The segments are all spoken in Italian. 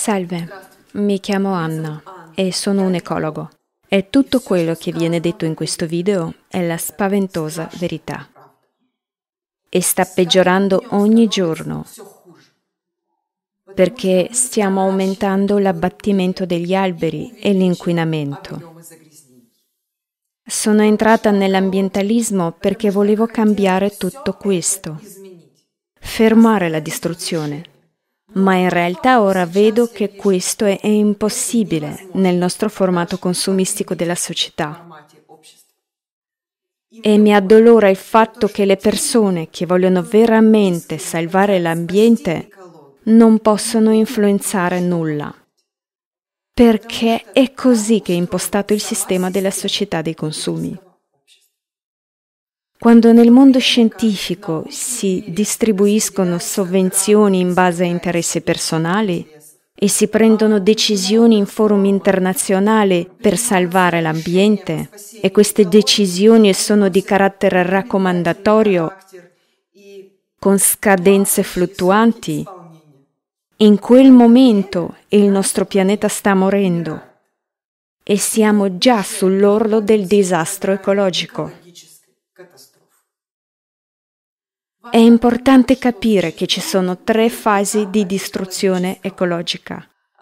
Salve, mi chiamo Anna e sono un ecologo. E tutto quello che viene detto in questo video è la spaventosa verità. E sta peggiorando ogni giorno, perché stiamo aumentando l'abbattimento degli alberi e l'inquinamento. Sono entrata nell'ambientalismo perché volevo cambiare tutto questo, fermare la distruzione. Ma in realtà ora vedo che questo è impossibile nel nostro formato consumistico della società. E mi addolora il fatto che le persone che vogliono veramente salvare l'ambiente non possono influenzare nulla. Perché è così che è impostato il sistema della società dei consumi. Quando nel mondo scientifico si distribuiscono sovvenzioni in base a interessi personali e si prendono decisioni in forum internazionali per salvare l'ambiente, e queste decisioni sono di carattere raccomandatorio con scadenze fluttuanti, in quel momento il nostro pianeta sta morendo e siamo già sull'orlo del disastro ecologico. È importante capire che ci sono 3 fasi di distruzione ecologica.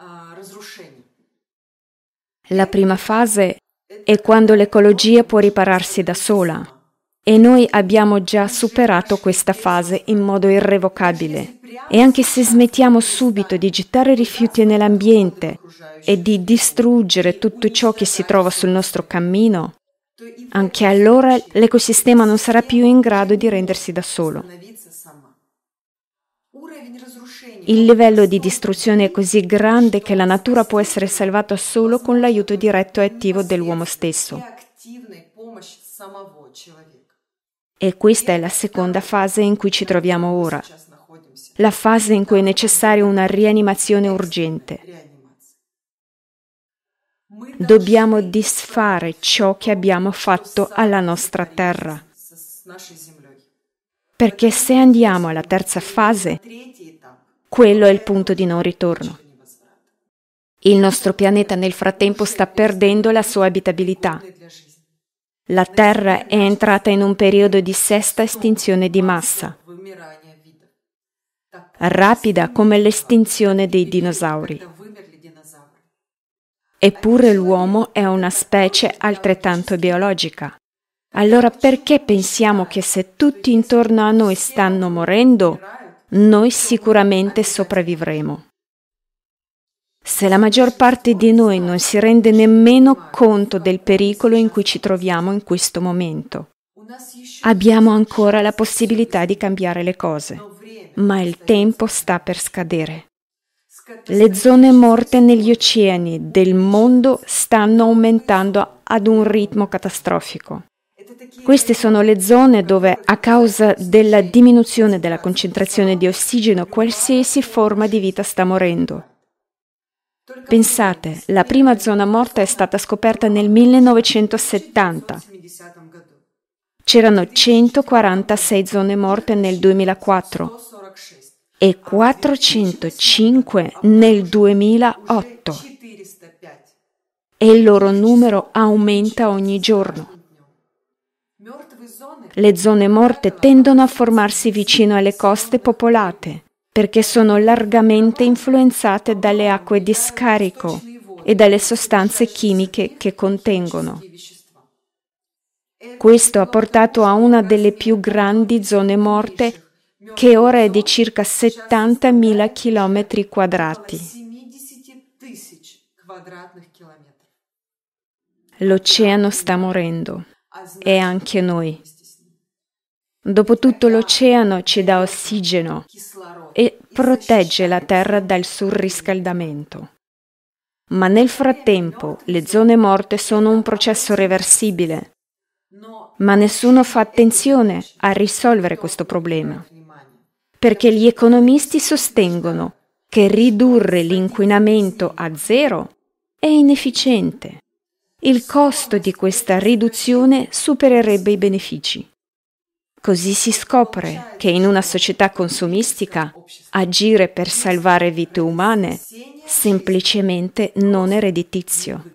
La prima fase è quando l'ecologia può ripararsi da sola, e noi abbiamo già superato questa fase in modo irrevocabile. E anche se smettiamo subito di gettare rifiuti nell'ambiente e di distruggere tutto ciò che si trova sul nostro cammino, anche allora l'ecosistema non sarà più in grado di rendersi da solo. Il livello di distruzione è così grande che la natura può essere salvata solo con l'aiuto diretto e attivo dell'uomo stesso. E questa è la seconda fase in cui ci troviamo ora, la fase in cui è necessaria una rianimazione urgente. Dobbiamo disfare ciò che abbiamo fatto alla nostra terra. Perché se andiamo alla terza fase, quello è il punto di non ritorno. Il nostro pianeta nel frattempo sta perdendo la sua abitabilità. La Terra è entrata in un periodo di sesta estinzione di massa, rapida come l'estinzione dei dinosauri. Eppure l'uomo è una specie altrettanto biologica. Allora perché pensiamo che se tutti intorno a noi stanno morendo, noi sicuramente sopravvivremo? Se la maggior parte di noi non si rende nemmeno conto del pericolo in cui ci troviamo in questo momento, abbiamo ancora la possibilità di cambiare le cose, ma il tempo sta per scadere. Le zone morte negli oceani del mondo stanno aumentando ad un ritmo catastrofico. Queste sono le zone dove, a causa della diminuzione della concentrazione di ossigeno, qualsiasi forma di vita sta morendo. Pensate, la prima zona morta è stata scoperta nel 1970. C'erano 146 zone morte nel 2004 e 405 nel 2008. E il loro numero aumenta ogni giorno. Le zone morte tendono a formarsi vicino alle coste popolate, perché sono largamente influenzate dalle acque di scarico e dalle sostanze chimiche che contengono. Questo ha portato a una delle più grandi zone morte, che ora è di circa 70.000 chilometri quadrati. L'oceano sta morendo, e anche noi. Dopotutto l'oceano ci dà ossigeno e protegge la Terra dal surriscaldamento. Ma nel frattempo le zone morte sono un processo reversibile. Ma nessuno fa attenzione a risolvere questo problema, perché gli economisti sostengono che ridurre l'inquinamento a zero è inefficiente. Il costo di questa riduzione supererebbe i benefici. Così si scopre che in una società consumistica agire per salvare vite umane semplicemente non è redditizio.